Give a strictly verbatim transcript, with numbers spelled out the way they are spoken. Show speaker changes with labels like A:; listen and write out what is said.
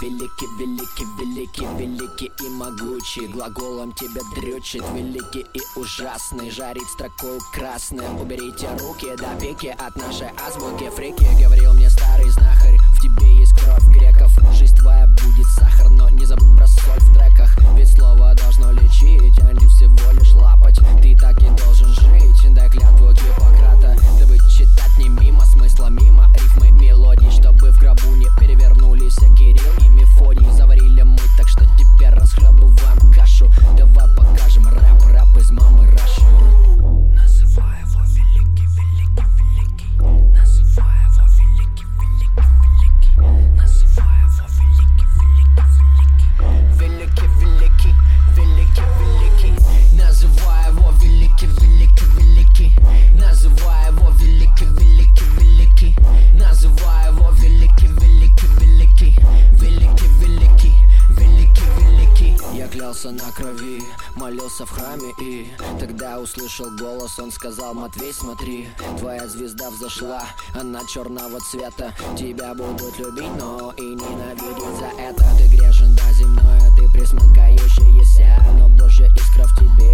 A: великий, великий, великий, великий и могучий. Глаголом тебя дрючит, великий и ужасный. Жарит строкою красным. Уберите руки до пики от нашей азбуки. Фрики, говорил мне старый знахарь, в тебе есть кровь греков. Жизнь твоя будет сахар, но не забудь про соль в треках. Ведь слово должно лечить, а не всего лишь лапать. Ты так и должен жить, дай клятву Гиппократа. Ты бы читать не мимо смысла, мимо рифмы мелодий, чтобы в гробу не перевернулись а Кирилл и Мефодий. Заварили мы, так что теперь расхлебываем кашу. Давай покажем рэп, рэп из мамы Раши. Называй его великий, великий, великий. Называй его великий, великий, великий. Называй его великий, великий, великий. Великий, великий, великий. Называй его великий, великий, великий. Называй его великий, великий, великий. Называй его великий, великий, великий. Великий, великий, великий, великий. Я клялся на крови, молился в храме и тогда услышал голос, он сказал: Матвей, смотри, твоя звезда взошла, она черного цвета. Тебя будут любить, но и ненавидеть за это. Ты грешен до земное, ты пресмыкающаяся, но Божья искра в тебе.